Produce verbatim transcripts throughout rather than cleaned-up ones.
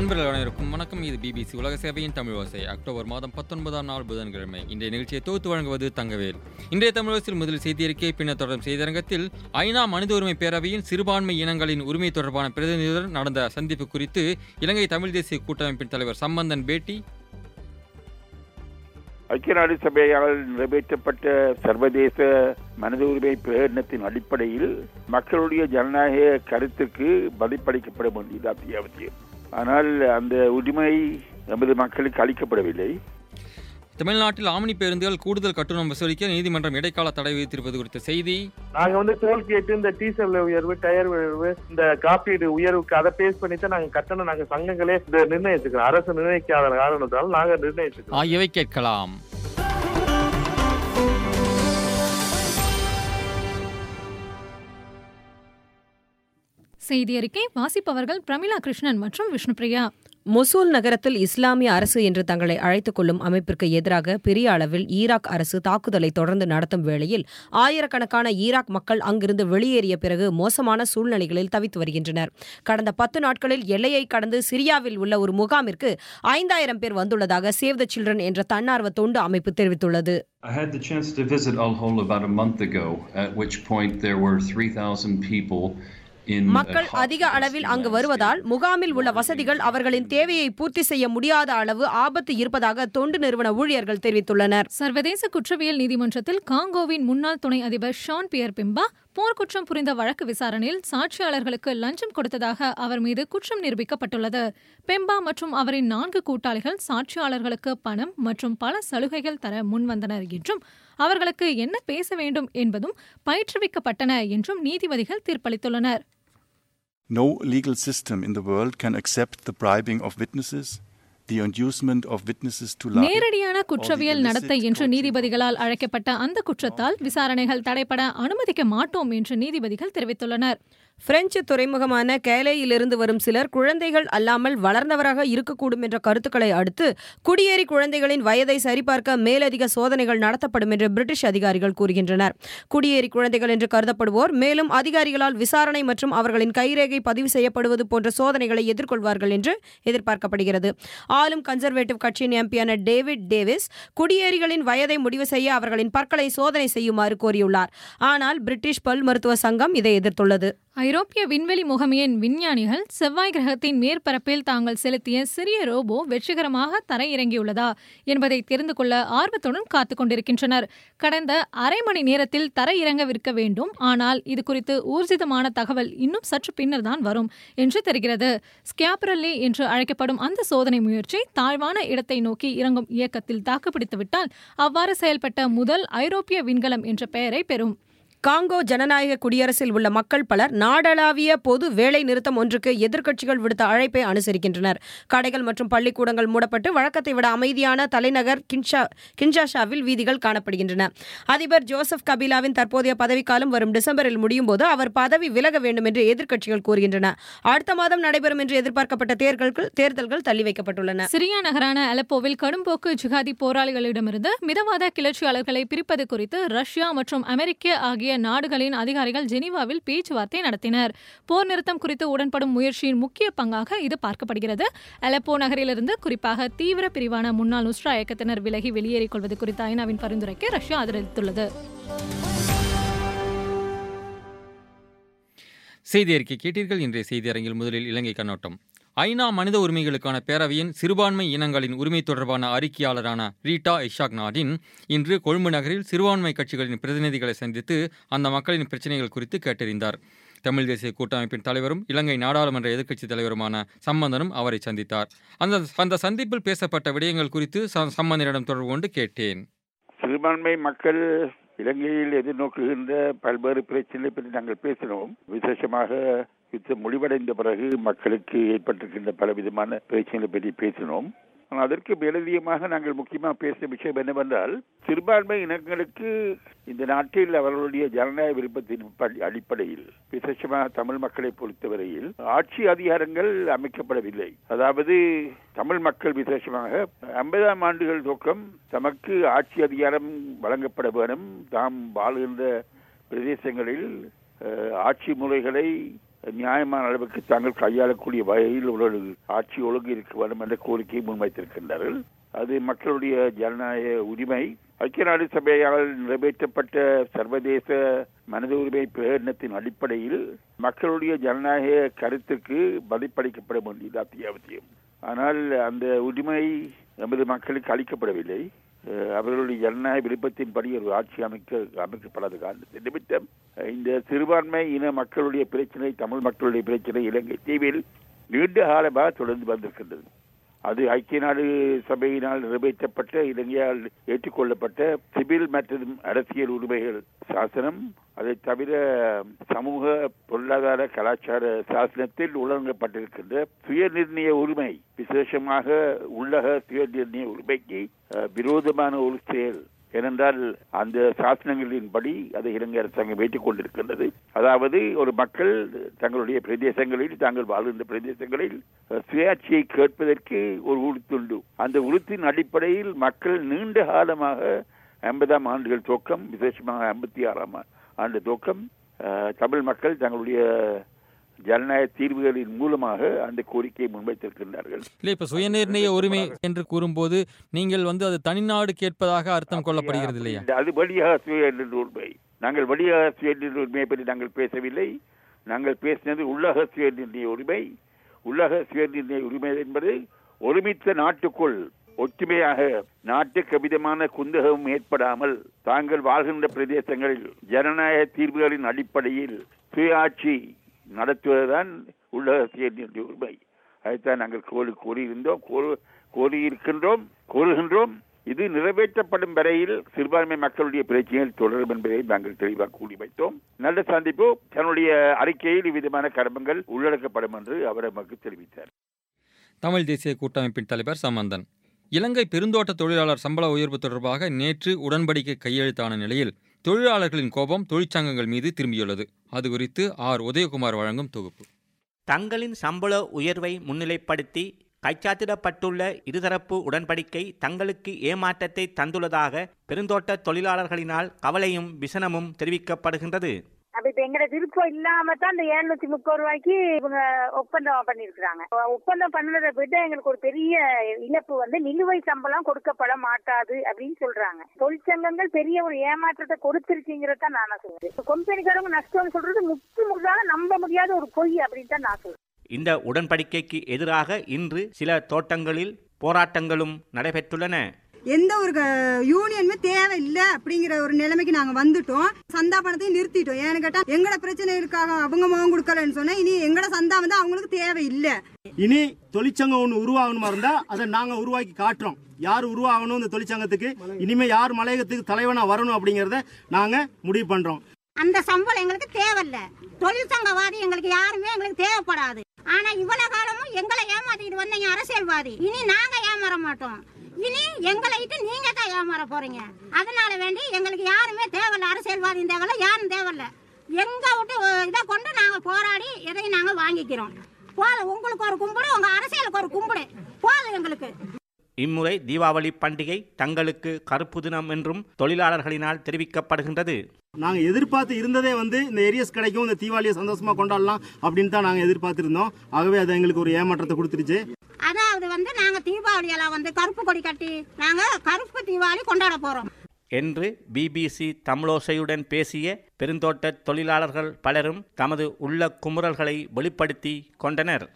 நண்பர்கள் அனைவருக்கும் வணக்கம். இது பிபிசி உலக சேவையின் தமிழ் ஓசை. அக்டோபர் மாதம் பத்தொன்பதாம் நாள் புதன்கிழமை. இன்றைய நிகழ்ச்சியை தொகுத்து வழங்குவது தங்கவேல். இன்றைய தமிழோசையில் முதல் செய்தியறிக்கை, பின்னர் தொடரும் செய்தியரங்கத்தில் ஐநா மனித உரிமை பேரவையின் சிறுபான்மை இனங்களின் உரிமை தொடர்பான பிரதிநிதியுடன் நடந்த சந்திப்பு குறித்து இலங்கை தமிழ் தேசிய கூட்டமைப்பின் தலைவர் சம்பந்தன் பேட்டி. ஐக்கிய நாடு சபையால் நிறைவேற்றப்பட்ட சர்வதேச மனித உரிமை பிரகடனத்தின் அடிப்படையில் மக்களுடைய ஜனநாயக கருத்துக்கு மதிப்பளிக்கப்பட வேண்டியது அத்தியாவசியம். ஆனால் அந்த உரிமை நமது மக்களுக்கு அளிக்கப்படவில்லை. தமிழ்நாட்டில் ஆம்னி பேருந்துகள் கூடுதல் கட்டணம் வசூலிக்க நீதிமன்றம் இடைக்கால தடை விதித்திருப்பது குறித்த செய்தி. நாங்க வந்து டோல் கேட்டு இந்த டீசல் உயர்வு, டயர் உயர்வு, இந்த காப்பீடு உயர்வுக்கு அதை பேஸ் பண்ணி தான் நாங்க கட்டணம் நாங்க சங்கங்களே நிர்ணயிச்சுக்கிறோம். அரசு நிர்ணயிக்காத காரணத்தால் நாங்க நிர்ணயிச்சுக்கிறோம். ஆகியவை கேட்கலாம். செய்தி அறிக்கை வாசிப்பவர்கள் பிரமிளா கிருஷ்ணன் மற்றும் விஷ்ணுபிரியா. மொசூல் நகரத்தில் இஸ்லாமிய அரசு என்று தங்களை அழைத்துக் கொள்ளும் அமைப்பிற்கு எதிராக பெரிய அளவில் ஈராக் அரசு தாக்குதலை தொடர்ந்து நடத்தும் வேளையில் ஆயிரக்கணக்கான ஈராக் மக்கள் அங்கிருந்து வெளியேறிய பிறகு மோசமான சூழ்நிலைகளில் தவித்து வருகின்றனர். கடந்த பத்து நாட்களில் எல்லையை கடந்து சிரியாவில் உள்ள ஒரு முகாமிற்கு ஐந்தாயிரம் பேர் வந்துள்ளதாக சேவ் த சில்ட்ரன் என்ற தன்னார்வ தொண்டு அமைப்பு தெரிவித்துள்ளது. I had the chance to visit Al-Hol about a month ago, at which point there were three thousand people. மக்கள் அதிக அளவில் அங்கு வருவதால் முகாமில் உள்ள வசதிகள் அவர்களின் தேவையை பூர்த்தி செய்ய முடியாத அளவு ஆபத்து இருப்பதாக தொண்டு நிறுவன ஊழியர்கள் தெரிவித்துள்ளனர். சர்வதேச குற்றவியல் நீதிமன்றத்தில் காங்கோவின் முன்னாள் துணை அதிபர் ஷான் பியர் பிம்பா போர்க்குற்றம் புரிந்த வழக்கு விசாரணையில் சாட்சியாளர்களுக்கு லஞ்சம் கொடுத்ததாக அவர் மீது குற்றம் நிரூபிக்கப்பட்டுள்ளது. பெம்பா மற்றும் அவரின் நான்கு கூட்டாளிகள் சாட்சியாளர்களுக்கு பணம் மற்றும் பல சலுகைகள் தர முன்வந்தனர் என்றும் அவர்களுக்கு என்ன பேச வேண்டும் என்பதும் பயிற்றுவிக்கப்பட்டன என்றும் நீதிபதிகள் தீர்ப்பளித்துள்ளனர். No legal system in the world can accept the bribing of witnesses, the inducement of witnesses to lie. நேரடியான குற்றவியல் நடத்தை என்று நீதிபதிகளால் அழைக்கப்பட்ட அந்த குற்றத்தால் விசாரணைகள் தடைபட அனுமதிக்க மாட்டோம் என்று நீதிபதிகள் தெரிவித்துள்ளனர். பிரெஞ்சு துறைமுகமான கேலேயிலிருந்து வரும் சிலர் குழந்தைகள் அல்லாமல் வளர்ந்தவராக இருக்கக்கூடும் என்ற கருத்துக்களை அடுத்து குடியேறி குழந்தைகளின் வயதை சரிபார்க்க மேலதிக சோதனைகள் நடத்தப்படும் என்று பிரிட்டிஷ் அதிகாரிகள் கூறுகின்றனர். குடியேறி குழந்தைகள் என்று கருதப்படுவோர் மேலும் அதிகாரிகளால் விசாரணை மற்றும் அவர்களின் கைரேகை பதிவு செய்யப்படுவது போன்ற சோதனைகளை எதிர்கொள்வார்கள் என்று எதிர்பார்க்கப்படுகிறது. ஆளும் கன்சர்வேட்டிவ் கட்சியின் எம்பியான டேவிட் டேவிஸ் குடியேறிகளின் வயதை முடிவு செய்ய அவர்களின் பற்களை சோதனை செய்யுமாறு கோரியுள்ளார். ஆனால் பிரிட்டிஷ் பல் மருத்துவ சங்கம் இதை எதிர்த்துள்ளது. ஐரோப்பிய விண்வெளி முகமையின் விஞ்ஞானிகள் செவ்வாய் கிரகத்தின் மேற்பரப்பில் தாங்கள் செலுத்திய சிறிய ரோபோ வெற்றிகரமாக தரையிறங்கியுள்ளதா என்பதை தெரிந்து கொள்ள ஆர்வத்துடன் காத்துக் கொண்டிருக்கின்றனர். கடந்த அரை மணி நேரத்தில் தரையிறங்கவிருக்க வேண்டும், ஆனால் இது குறித்து ஊர்ஜிதமான தகவல் இன்னும் சற்று பின்னர் தான் வரும் என்று தெரிகிறது. ஸ்கேப்ரல்லி என்று அழைக்கப்படும் அந்த சோதனை முயற்சி தாழ்வான இடத்தை நோக்கி இறங்கும் இயக்கத்தில் தாக்குப்பிடித்துவிட்டால் அவ்வாறு செயல்பட்ட முதல் ஐரோப்பிய விண்கலம் என்ற பெயரை பெறும். காங்கோ ஜனநாயக குடியரசில் உள்ள மக்கள் பலர் நாடளாவிய பொது வேலை நிறுத்தம் ஒன்றுக்கு எதிர்க்கட்சிகள் விடுத்த அழைப்பை அனுசரிக்கின்றனர். கடைகள் மற்றும் பள்ளிக்கூடங்கள் மூடப்பட்டு வழக்கத்தை விட அமைதியான தலைநகர் கின்ஷா கின்ஷாஷாவில் வீதிகள் காணப்படுகின்றன. அதிபர் ஜோசப் கபிலாவின் தற்போதைய பதவிக்காலம் வரும் டிசம்பரில் முடியும் போது அவர் பதவி விலக வேண்டும் என்று எதிர்க்கட்சிகள் கூறுகின்றன. அடுத்த மாதம் நடைபெறும் என்று எதிர்பார்க்கப்பட்ட தேர்தல்கள் தேர்தல்கள் தள்ளி வைக்கப்பட்டுள்ளன. சிரியா நகரான அலப்போவில் கடும்போக்கு ஜிகாதி போராளிகளிடமிருந்து மிதவாத கிளர்ச்சியாளர்களை பிரிப்பது குறித்து ரஷ்யா மற்றும் அமெரிக்க ஆகிய நாடுகளின் அதிகாரிகள் ஜெனீவாவில் பேச்சுவார்த்தை நடத்தினர். போர் நிறுத்தம் குறித்து உடன்படும் முயற்சியின் முக்கிய பங்காக இது பார்க்கப்படுகிறது. அலப்போ நகரிலிருந்து குறிப்பாக தீவிர பிரிவான முன்னாள் நுஸ்ரா இயக்கத்தினர் விலகி வெளியேறிக் கொள்வது குறித்த ஐநாவின் பரிந்துரைக்கு ரஷ்யா ஆதரித்துள்ளது. செய்தி அறிக்கை கேட்டீர்கள். இன்றைய செய்தி அரங்கில் முதலில் இலங்கை கண்ணோட்டம். ஐநா மனித உரிமைகளுக்கான பேரவையின் சிறுபான்மை இனங்களின் உரிமை தொடர்பான அறிக்கையாளரான ரீட்டா இஷாக் நாடின் இன்று கொழும்பு நகரில் சிறுபான்மை கட்சிகளின் பிரதிநிதிகளை சந்தித்து அந்த மக்களின் பிரச்சினைகள் குறித்து கேட்டறிந்தார். தமிழ் தேசிய கூட்டமைப்பின் தலைவரும் இலங்கை நாடாளுமன்ற எதிர்க்கட்சித் தலைவருமான சம்பந்தனும் அவரை சந்தித்தார். அந்த அந்த சந்திப்பில் பேசப்பட்ட விடயங்கள் குறித்து சம்பந்தனிடம் தொடர்பு கொண்டு கேட்டேன். சிறுபான்மை மக்கள் இலங்கையில் எதிர்நோக்குகின்ற பல்வேறு பிரச்சனைகளை பற்றி நாங்கள் பேசினோம். விசேஷமாக யுத்தம் முடிவடைந்த பிறகு மக்களுக்கு ஏற்பட்டிருக்கின்ற பல விதமான பிரச்சனைகளை பற்றி பேசினோம். அதற்கு மேலதிகமாக நாங்கள் முக்கியமாக பேசிய விஷயம் என்னவென்றால், சிறுபான்மை இனங்களுக்கு இந்த நாட்டில் அவர்களுடைய ஜனநாயக விருப்பத்தின் அடிப்படையில் விசேஷமாக தமிழ் மக்களை பொறுத்தவரையில் ஆட்சி அதிகாரங்கள் அமைக்கப்படவில்லை. அதாவது தமிழ் மக்கள் விசேஷமாக ஐம்பதாம் ஆண்டுகள் துவக்கம் தமக்கு ஆட்சி அதிகாரம் வழங்கப்பட வேண்டும், தாம் வாழ்கின்ற பிரதேசங்களில் ஆட்சி முறைகளை நியாயமான அளவுக்கு தாங்கள் கையாளக்கூடிய வகையில் ஒரு ஆட்சி ஒழுங்கு இருக்க வேண்டும் என்ற கோரிக்கையை முன்வைத்திருக்கின்றார்கள். அது மக்களுடைய ஜனநாயக உரிமை. ஐக்கிய நாடு சபையால் நிறைவேற்றப்பட்ட சர்வதேச மனித உரிமை பிரகடனத்தின் அடிப்படையில் மக்களுடைய ஜனநாயக கருத்துக்கு மதிப்பளிக்கப்பட வேண்டியது அத்தியாவசியம். ஆனால் அந்த உரிமை நமது மக்களுக்கு அளிக்கப்படவில்லை. அவர்களுடைய ஜனநாயக விருப்பத்தின்படி ஒரு ஆட்சி அமைக்க அமைக்கப்படாத காரணத்தின் நிமித்தம் இந்த சிறுபான்மை இன மக்களுடைய பிரச்சனை, தமிழ் மக்களுடைய பிரச்சனை இலங்கை தீவில் நீண்ட காலமாக தொடர்ந்து வந்திருக்கின்றது. அது ஐக்கிய நாடு சபையினால் நிறைவேற்றப்பட்ட இலங்கையால் ஏற்றுக்கொள்ளப்பட்ட சிவில் மற்றும் அரசியல் உரிமைகள் சாசனம், அதை தவிர சமூக பொருளாதார கலாச்சார சாசனத்தில் உலகப்பட்டிருக்கின்ற சுய நிர்ணய உரிமை, விசேஷமாக உள்ளக சுய நிர்ணய உரிமைக்கு விரோதமான ஒரு செயல். ஏனென்றால் அந்த சாசனங்களின்படி அதை இலங்கை அரசாங்கம் ஏற்றுக் கொண்டிருக்கின்றது. அதாவது ஒரு மக்கள் தங்களுடைய பிரதேசங்களில், தாங்கள் வாழ்கின்ற பிரதேசங்களில் சுயாட்சியை கேட்பதற்கு ஒரு உறுத்துண்டு. அந்த உறுத்தின் அடிப்படையில் மக்கள் நீண்ட காலமாக ஐம்பதாம் ஆண்டுகள் துவக்கம், விசேஷமாக ஐம்பத்தி ஆறாம் ஆண்டு துவக்கம் தமிழ் மக்கள் தங்களுடைய ஜனநாயக தீர்வுகளின் மூலமாக அந்த கோரிக்கையை முன்வைத்திருக்கின்றார்கள். இல்லை, இப்ப சுயநிர்ணய உரிமை என்று கூறும்போது நீங்கள் வந்து அது தனிநாடு கேட்பதாக அர்த்தம் கொள்ளப்படுகிறது இல்லையா? அது வழியாக சுயநிர்ணய உரிமை. நாங்கள் வழியாக சுயநிர்ணய உரிமையை பற்றி நாங்கள் பேசவில்லை. நாங்கள் பேசினது உள்ளக சுயநிர்ணய உரிமை. உள்ளக சுயநிர்ணய உரிமை என்பது ஒருமித்த நாட்டுக்குள் ஒற்றுமையாக நாட்டுக்கு விதமான குந்தகம் ஏற்படாமல் தாங்கள் வாழ்கின்ற பிரதேசங்களில் ஜனநாயக தீர்வுகளின் அடிப்படையில் சுயாட்சி நடத்துவதுதான் உள்ளக சுயநிர்ணய உரிமை. அதைத்தான் நாங்கள் கோரி கூறியிருந்தோம் கோரியிருக்கின்றோம் கோருகின்றோம். இது நிறைவேற்றப்படும் வரையில் சிறுபான்மை மக்களுடைய பிரச்சனைகள் தொடரும் என்பதை நாங்கள் தெளிவாக கூறி வைத்தோம். நல்ல சந்திப்பு. தன்னுடைய அறிக்கையில் இவ்விதமான கர்மங்கள் உள்ளடக்கப்படும் என்று அவர் நமக்கு தெரிவித்தார். தமிழ் தேசிய கூட்டமைப்பின் தலைவர் சம்பந்தன். இலங்கை பெருந்தோட்ட தொழிலாளர் சம்பள உயர்வு தொடர்பாக நேற்று உடன்படிக்கை கையெழுத்தான நிலையில் தொழிலாளர்களின் கோபம் தொழிற்சங்கங்கள் மீது திரும்பியுள்ளது. அது குறித்து ஆர் உதயகுமார் வழங்கும் தொகுப்பு. தங்களின் சம்பள உயர்வை முன்னிலைப்படுத்தி கைச்சாத்திடப்பட்டுள்ள இருதரப்பு உடன்படிக்கை தங்களுக்கு ஏமாற்றத்தை தந்துள்ளதாக பெருந்தோட்ட தொழிலாளர்களினால் கவலையும் விசனமும் தெரிவிக்கப்படுகின்றது. அப்ப இப்ப எங்கட விருப்பம் இல்லாம தான் இந்த எழுநூத்தி முப்பது ரூபாய்க்கு இவங்க ஒப்பந்தம் பண்ணிருக்கிறாங்க. ஒப்பந்தம் பண்ணதை விட எங்களுக்கு ஒரு பெரிய இழப்பு வந்து நிலுவை சம்பளம் கொடுக்கப்பட மாட்டாது அப்படின்னு சொல்றாங்க. தொழிற்சங்கங்கள் பெரிய ஒரு ஏமாற்றத்தை கொடுத்திருக்கீங்கிறத நான் சொல்றேன். கம்பெனிக்காரங்க நஷ்டம் சொல்றது முற்று முழுதாக நம்ப முடியாத ஒரு பொய் அப்படின்னு தான் நான் சொல்றேன். இந்த உடன்படிக்கைக்கு எதிராக இன்று சில தோட்டங்களில் போராட்டங்களும் நடைபெற்றுள்ளன. எந்த ஒரு யூனியனுமே தேவையில்லை அப்படிங்கிற ஒரு நிலைமைக்கு நாங்க வந்துட்டோம். சந்தா பணத்தையும் நிறுத்திட்டோம். ஏன்னு கேட்டா எங்கட பிரச்சனைகளுக்காக அவங்க முகம் கொடுக்கலன்னு சொன்னா இனி எங்கட சந்தா வந்து அவங்களுக்கு தேவையில்லை. இனி தொழிற்சங்கம் ஒன்று உருவாகணுமா இருந்தா அதை நாங்க உருவாக்கி காட்டுறோம். யார் உருவாகணும் இந்த தொழிற்சங்கத்துக்கு, இனிமே யார் மலையகத்துக்கு தலைவனா வரணும் அப்படிங்கறத நாங்க முடிவு பண்றோம். அந்த சம்பளம் எங்களுக்கு தேவையில்லை. தொழிற்சங்கவாதி எங்களுக்கு யாருமே எங்களுக்கு தேவைப்படாது. ஆனா இவ்வளவு காலமும் எங்களை ஏமாத்திட்டு வந்தீங்க அரசியல்வாதி. இனி நாங்க ஏமாற மாட்டோம். இனி எங்களை நீங்க தான் ஏமாற போறீங்க. அதனால வேண்டி எங்களுக்கு யாருமே தேவையில்ல. அரசியல்வாதி தேவையில்ல, யாரும் தேவையில்ல. எங்க விட்டு இதை கொண்டு நாங்க போராடி எதையும் நாங்க வாங்கிக்கிறோம். போதும், உங்களுக்கு ஒரு கும்பிடு, உங்க அரசியலுக்கு ஒரு கும்பிடு போதும் எங்களுக்கு. இம்முறை தீபாவளி பண்டிகை தங்களுக்கு கருப்பு தினம் என்றும் தொழிலாளர்களினால் தெரிவிக்கப்படுகின்றது. நாங்க எதிர்பார்த்து இருந்ததே வந்து இந்த ஏரியஸ் கிடைக்கும், இந்த தீபாவளியை சந்தோஷமா கொண்டாடலாம் அப்படின்னு தான் நாங்க எதிர்பார்த்திருந்தோம். ஆகவே அது எங்களுக்கு ஒரு ஏமாற்றத்தை கொடுத்துருச்சு. அதாவது வந்து நாங்க தீபாவளி எல்லாம் வந்து கருப்பு கொடி கட்டி நாங்க கருப்பு தீபாவளி கொண்டாட போறோம் என்று பிபிசி தமிழோசையுடன் பேசிய பெருந்தோட்ட தொழிலாளர்கள் பலரும் தமது உள்ள குமுறல்களை வெளிப்படுத்தி கொண்டனர்.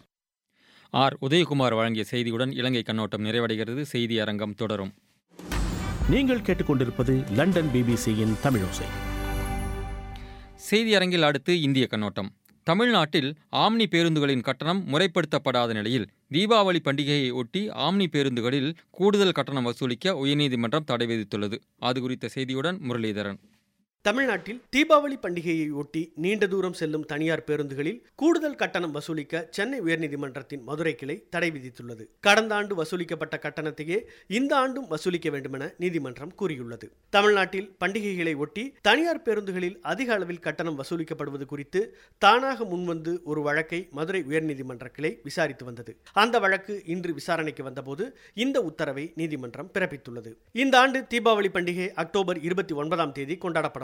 ஆர் உதயகுமார் வழங்கிய செய்தியுடன் இலங்கை கண்ணோட்டம் நிறைவடைகிறது. செய்தி அரங்கம் தொடரும். நீங்கள் கேட்டுக்கொண்டிருப்பது லண்டன் பிபிசியின் தமிழோசை. செய்தி அரங்கில் அடுத்து இந்திய கண்ணோட்டம். தமிழ்நாட்டில் ஆம்னி பேருந்துகளின் கட்டணம் முறைப்படுத்தப்படாத நிலையில் தீபாவளி பண்டிகையை ஒட்டி ஆம்னி பேருந்துகளில் கூடுதல் கட்டணம் வசூலிக்க உயர்நீதிமன்றம் தடை விதித்துள்ளது. அது குறித்த செய்தியுடன் முரளிதரன். தமிழ்நாட்டில் தீபாவளி பண்டிகையை ஒட்டி நீண்ட தூரம் செல்லும் தனியார் பேருந்துகளில் கூடுதல் கட்டணம் வசூலிக்க சென்னை உயர்நீதிமன்றத்தின் மதுரை கிளை தடை விதித்துள்ளது. கடந்த ஆண்டு வசூலிக்கப்பட்ட கட்டணத்தையே இந்த ஆண்டும் வசூலிக்க வேண்டுமென நீதிமன்றம் கூறியுள்ளது. தமிழ்நாட்டில் பண்டிகைகளை ஒட்டி தனியார் பேருந்துகளில் அதிக அளவில் கட்டணம் வசூலிக்கப்படுவது குறித்து தானாக முன்வந்து ஒரு வழக்கை மதுரை உயர்நீதிமன்ற கிளை விசாரித்து வந்தது. அந்த வழக்கு இன்று விசாரணைக்கு வந்தபோது இந்த உத்தரவை நீதிமன்றம் பிறப்பித்துள்ளது. இந்த ஆண்டு தீபாவளி பண்டிகை அக்டோபர் இருபத்தி ஒன்பதாம் தேதி கொண்டாடப்பட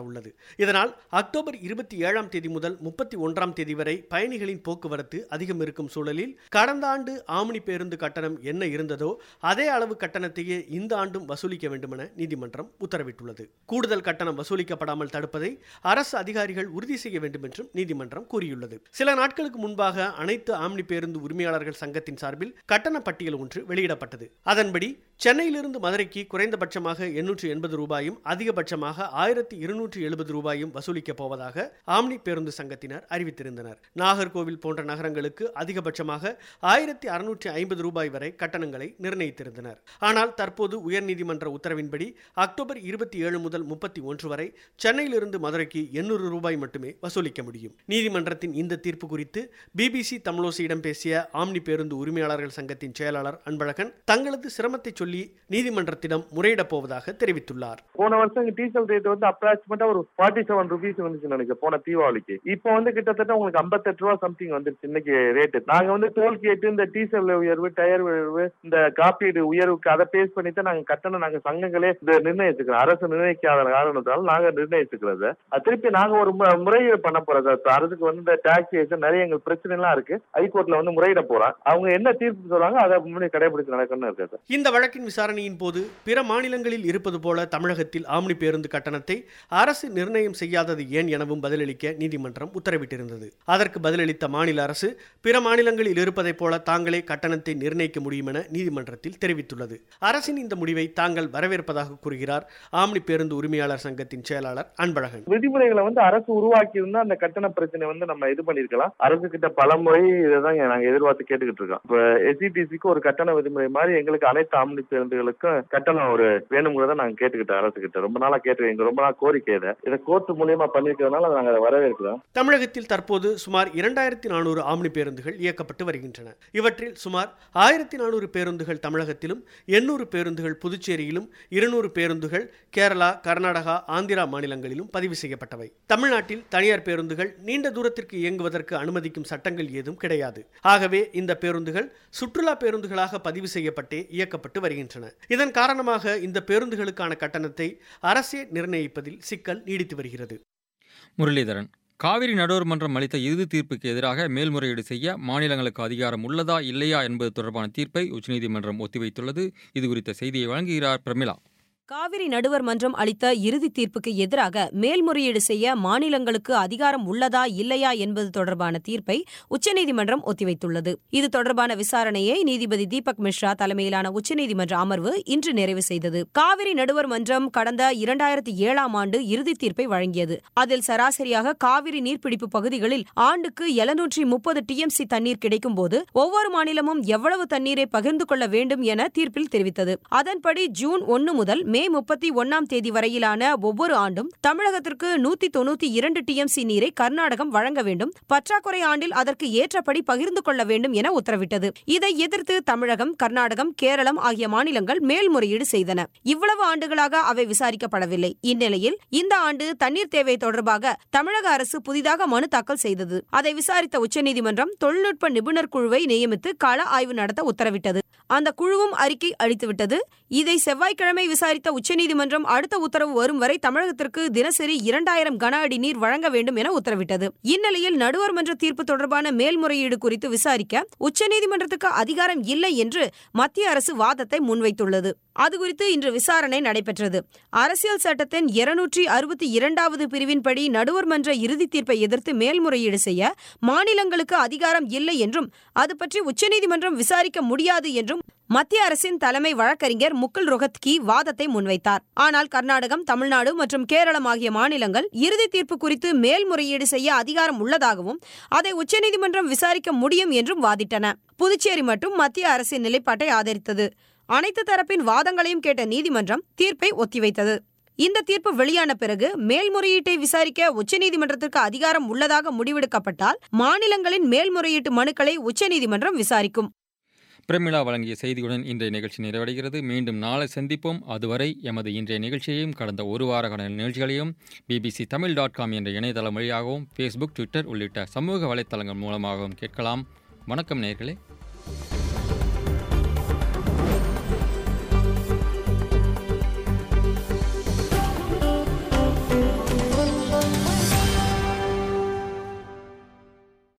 உள்ளது. இதனால் அக்டோபர் இருபத்தி ஏழாம் தேதி முதல் முப்பத்தி ஒன்றாம் தேதி வரை பயணிகளின் போக்குவரத்து அதிகம் இருக்கும் சூழலில் கடந்த ஆண்டு ஆம்னி பேருந்து கட்டணம் என்ன இருந்ததோ அதே அளவு கட்டணத்தையே இந்த ஆண்டும் வசூலிக்க வேண்டுமென நீதிமன்றம் உத்தரவிட்டுள்ளது. கூடுதல் கட்டணம் வசூலிக்கப்படாமல் தடுப்பதை அரசு அதிகாரிகள் உறுதி செய்ய வேண்டும் என்றும் நீதிமன்றம் கூறியுள்ளது. சில நாட்களுக்கு முன்பாக அனைத்து ஆம்னி பேருந்து உரிமையாளர்கள் சங்கத்தின் சார்பில் கட்டண பட்டியல் ஒன்று வெளியிடப்பட்டது. அதன்படி சென்னையிலிருந்து மதுரைக்கு குறைந்தபட்சமாக எண்ணூற்று எண்பது ரூபாயும் அதிகபட்சமாக ஆயிரத்தி இருநூற்று எழுபது ரூபாயும் வசூலிக்கப் போவதாக ஆம்னி பேருந்து சங்கத்தினர் அறிவித்திருந்தனர். நாகர்கோவில் போன்ற நகரங்களுக்கு அதிகபட்சமாக ஆயிரத்தி அறுநூற்றி ஐம்பது ரூபாய் வரை கட்டணங்களை நிர்ணயித்திருந்தனர். ஆனால் தற்போது உயர்நீதிமன்ற உத்தரவின்படி அக்டோபர் இருபத்தி ஏழு முதல் முப்பத்தி ஒன்று வரை சென்னையிலிருந்து மதுரைக்கு எண்ணூறு ரூபாய் மட்டுமே வசூலிக்க முடியும். நீதிமன்றத்தின் இந்த தீர்ப்பு குறித்து பிபிசி தமிழோசையிடம் பேசிய ஆம்னி பேருந்து உரிமையாளர்கள் சங்கத்தின் செயலாளர் அன்பழகன் தங்களது சிரமத்தை சொல்லி நீதிமன்றத்திடம் முறையிடப் போவதாக தெரிவித்துள்ளார். போன வருஷம் டீசல் ரேட் வந்து அப்ராக்சிமேட்டா ஒரு ஃபார்ட்டி செவன் ருபீஸ் வந்துச்சு நினைக்கிறேன் போன தீபாவளிக்கு. இப்போ வந்து கிட்டத்தட்ட உங்களுக்கு ஐம்பத்தெட்டு ரூபா சம்திங் வந்துருச்சு இன்னைக்கு ரேட்டு. நாங்க வந்து டோல் கேட்டு இந்த டீசல் உயர்வு, டயர் உயர்வு, இந்த காப்பீடு உயர்வுக்கு அதை பேஸ் பண்ணி தான் நாங்க கட்டணம் நாங்க சங்கங்களே நிர்ணயிச்சுக்கிறோம். அரசு நிர்ணயிக்காத காரணத்தால் நாங்க நிர்ணயிச்சுக்கிறது. அது திருப்பி நாங்க ஒரு முறையீடு பண்ண போறோம். அரசுக்கு வந்து இந்த டாக்ஸேஷன் நிறைய எங்களுக்கு பிரச்சனை எல்லாம் இருக்கு. ஹைகோர்ட்ல வந்து முறையிட போறோம். அவங்க என்ன தீர்ப்பு சொல்றாங்க அதை முன்னாடி கடைபிடிச்சு நடக்கணும்னு இருக்காது. இந்த வழக்கின் விசாரணையின் போது பிற மாநிலங்களில் இருப்பது போல தமிழகத்தில் ஆம்னி பேருந்து கட்டணத்தை அரசு நிர்ணயம் செய்யாதது ஏன் எனவும் பதிலளிக்க நீதிமன்றம் உத்தரவிட்டிருந்தது. அதற்கு பதிலளித்த மாநில அரசு பிற மாநிலங்களில் இருப்பதைப் போல தாங்களே கட்டணத்தை நிர்ணயிக்க முடியும் என நீதிமன்றத்தில் தெரிவித்துள்ளது. அரசின் இந்த முடிவை தாங்கள் வரவேற்பதாக கூறுகிறார் ஆம்னி பேருந்து உரிமையாளர் சங்கத்தின் செயலாளர் அன்பழகன். விதிமுறைகளை வந்து அரசு உருவாக்கி இருந்தா அந்த கட்டண பிரச்சனை வந்து நம்ம இது பண்ணிருக்கலாம். அரசு கிட்ட பல முறை இதைதான் நாங்க எதிர்பார்த்து கேட்டுக்கிட்டு இருக்கோம். இப்ப எஸ்இடிசிக்கு ஒரு கட்டண விதிமுறை மாதிரி எங்களுக்கு அனைத்து ஆம்னி பேருந்துகளுக்கும் கட்டணம் ஒரு வேணுங்கிறத நாங்க கேட்டுக்கிட்டோம். அரசு கிட்ட ரொம்ப நாளா கேட்டு எங்க ரொம்ப நாள் கோரிக்கை இதை இதை கோர்ட் மூலியமா பண்ணிருக்கிறதுனால நாங்க அதை வரவேற்கிறோம். தமிழகத்தில் தற்போது சுமார் இரண்டாயிரத்தி நானூறு ஆம்னி பேருந்துகள் இயக்கப்பட்டு வருகின்றன. இவற்றில் சுமார் ஆயிரத்தி நானூறு பேருந்துகள் தமிழகத்திலும், எண்ணூறு பேருந்துகள் புதுச்சேரியிலும், இருநூறு பேருந்துகள் கேரளா, கர்நாடகா, ஆந்திரா மாநிலங்களிலும் பதிவு செய்யப்பட்டவை. தமிழ்நாட்டில் தனியார் பேருந்துகள் நீண்ட தூரத்திற்கு இயங்குவதற்கு அனுமதிக்கும் சட்டங்கள் ஏதும் கிடையாது. ஆகவே இந்த பேருந்துகள் சுற்றுலா பேருந்துகளாக பதிவு செய்யப்பட்டே இயக்கப்பட்டு வருகின்றன. இதன் காரணமாக இந்த பேருந்துகளுக்கான கட்டணத்தை அரசே நிர்ணயிப்பதில் சிக்கல் நீடித்து வருகிறது. முரளிதரன், காவிரி நடுவர் மன்றம் அளித்த இறுதி தீர்ப்புக்கு எதிராக மேல்முறையீடு செய்ய மாநிலங்களுக்கு அதிகாரம் உள்ளதா இல்லையா என்பது தொடர்பான தீர்ப்பை உச்சநீதிமன்றம் ஒத்திவைத்துள்ளது. இது குறித்த செய்தியை வழங்குகிறார் பிரமிளா. காவிரி நடுவர் மன்றம் அளித்த இறுதி தீர்ப்புக்கு எதிராக மேல்முறையீடு செய்ய மாநிலங்களுக்கு அதிகாரம் உள்ளதா இல்லையா என்பது தொடர்பான தீர்ப்பை உச்சநீதிமன்றம் ஒத்திவைத்துள்ளது. இது தொடர்பான விசாரணையை நீதிபதி தீபக் மிஸ்ரா தலைமையிலான உச்சநீதிமன்ற அமர்வு இன்று நிறைவு செய்தது. காவிரி நடுவர் மன்றம் கடந்த இரண்டாயிரத்தி ஏழாம் ஆண்டு இறுதி தீர்ப்பை வழங்கியது. அதில் சராசரியாக காவிரி நீர்பிடிப்பு பகுதிகளில் ஆண்டுக்கு எழுநூற்றி முப்பது டிஎம்சி தண்ணீர் கிடைக்கும் போது ஒவ்வொரு மாநிலமும் எவ்வளவு தண்ணீரை பகிர்ந்து கொள்ள வேண்டும் என தீர்ப்பில் தெரிவித்தது. அதன்படி ஜூன் ஒன்று முதல் மே முப்பத்தி ஒன்னாம் தேதி வரையிலான ஒவ்வொரு ஆண்டும் தமிழகத்திற்கு நூத்தி தொண்ணூத்தி இரண்டு டிஎம்சி நீரை கர்நாடகம் வழங்க வேண்டும், பற்றாக்குறை ஆண்டில் அதற்கு ஏற்றபடி பகிர்ந்து கொள்ள வேண்டும் என உத்தரவிட்டது. இதை எதிர்த்து தமிழகம், கர்நாடகம், கேரளம் ஆகிய மாநிலங்கள் மேல்முறையீடு செய்தன. இவ்வளவு ஆண்டுகளாக அவை விசாரிக்கப்படவில்லை. இந்நிலையில் இந்த ஆண்டு தண்ணீர் தேவை தொடர்பாக தமிழக அரசு புதிதாக மனு தாக்கல் செய்தது. அதை விசாரித்த உச்சநீதிமன்றம் தொழில்நுட்ப நிபுணர் குழுவை நியமித்து கள ஆய்வு நடத்த உத்தரவிட்டது. அந்த குழுவும் அறிக்கை அளித்துவிட்டது. இதை செவ்வாய்க்கிழமை விசாரித்த உச்சநீதிமன்றம் அடுத்த உத்தரவு வரும் வரை தமிழகத்திற்கு தினசரி இரண்டாயிரம் கன அடி நீர் வழங்க வேண்டும் என உத்தரவிட்டது. இந்நிலையில் நடுவர் மன்ற தீர்ப்பு தொடர்பான மேல்முறையீடு குறித்து விசாரிக்க உச்சநீதிமன்றத்துக்கு அதிகாரம் இல்லை என்று மத்திய அரசு வாதத்தை முன்வைத்துள்ளது. அதுகுறித்து இன்று விசாரணை நடைபெற்றது. அரசியல் சட்டத்தின் இருநூற்றி அறுபத்தி இரண்டாவது பிரிவின்படி நடுவர் மன்ற இறுதி தீர்ப்பை எதிர்த்து மேல்முறையீடு செய்ய மாநிலங்களுக்கு அதிகாரம் இல்லை என்றும் அது பற்றி உச்சநீதிமன்றம் விசாரிக்க முடியாது என்றும் மத்திய அரசின் தலைமை வழக்கறிஞர் முகுல் ரோஹத்கி வாதத்தை முன்வைத்தார். ஆனால் கர்நாடகம், தமிழ்நாடு மற்றும் கேரளம் ஆகிய மாநிலங்கள் இறுதி தீர்ப்பு குறித்து மேல்முறையீடு செய்ய அதிகாரம் உள்ளதாகவும் அதை உச்சநீதிமன்றம் விசாரிக்க முடியும் என்றும் வாதிட்டன. புதுச்சேரி மட்டும் மத்திய அரசின் நிலைப்பாட்டை ஆதரித்தது. அனைத்து தரப்பின் வாதங்களையும் கேட்ட நீதிமன்றம் தீர்ப்பை ஒத்திவைத்தது. இந்த தீர்ப்பு வெளியான பிறகு மேல்முறையீட்டை விசாரிக்க உச்சநீதிமன்றத்திற்கு அதிகாரம் உள்ளதாக முடிவெடுக்கப்பட்டால் மாநிலங்களின் மேல்முறையீட்டு மனுக்களை உச்சநீதிமன்றம் விசாரிக்கும். பிரமிளா வழங்கிய செய்தியுடன் இன்றைய நிகழ்ச்சி நிறைவடைகிறது. மீண்டும் நாளை சந்திப்போம். அதுவரை எமது இன்றைய நிகழ்ச்சியையும் கடந்த ஒரு வார கால நிகழ்ச்சிகளையும் பிபிசி தமிழ் டாட் காம் என்ற இணையதளம் வழியாகவும் ஃபேஸ்புக், ட்விட்டர் உள்ளிட்ட சமூக வலைத்தளங்கள் மூலமாகவும் கேட்கலாம். வணக்கம் நேயர்களே.